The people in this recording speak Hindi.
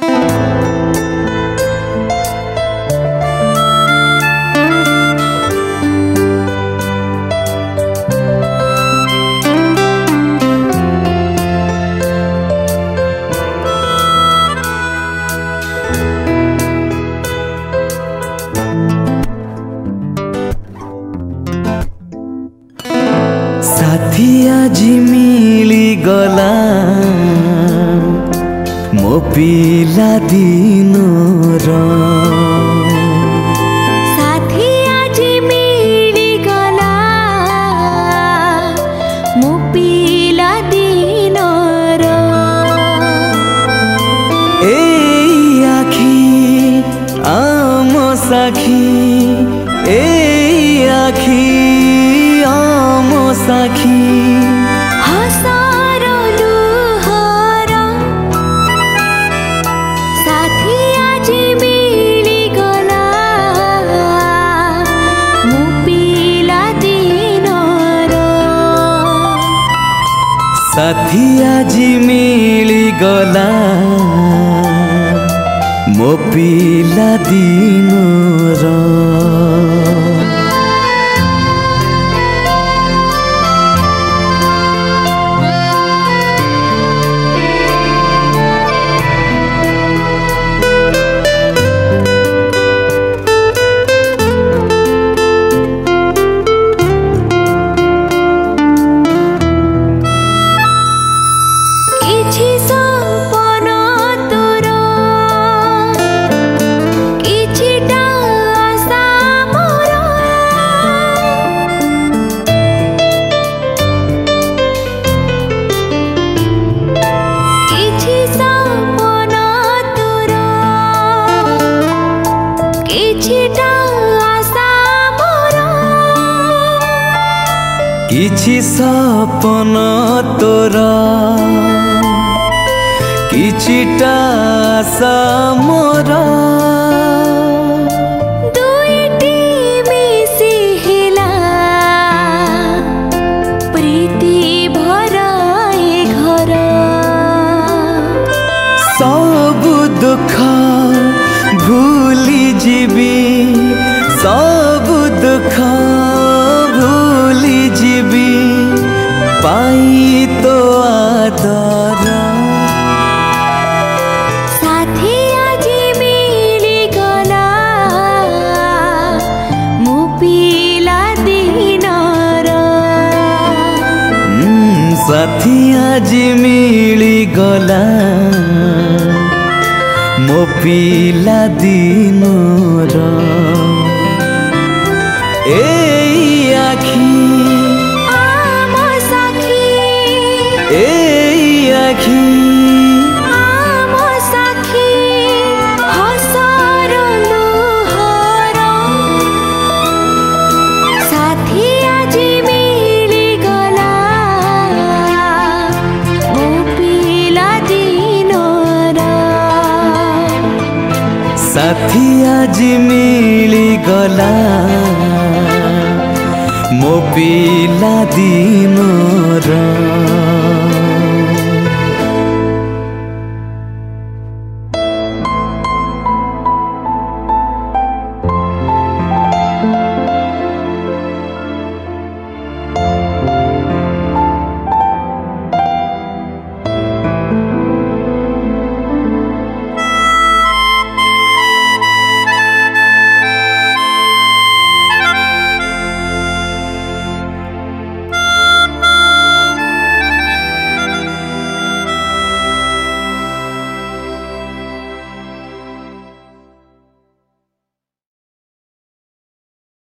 साथी आज मिली गला मो पिला दिनर साथी आज मिली गला मो पिला दिनर ए आखी आम साखी ए आखी आम साखी हसर लुहर साथी आज मिली गला मो पिला दिनर साथी आज मिली गला मो पिला दिनर किछि सपन तोर किछिटा आशा मोर किछि सपन तोर किछिटा आशा मोर किछि सपन तोर किछिटा आशा मोर दुईटी मिसी हिला प्रीति भराए घर सब दुख भूली जीवी सब दुख भूली जीवी पाई तो आदर साथी आज मिली गला मो पिला दिनर साथी आज मिली गला मो पिला दिनर ए आखी आम साखी ए आखी आम साखी हसर लुहर साथी आज मिली गला मो पिला दिनर साथी आज मिली गला मो पिला दिनर।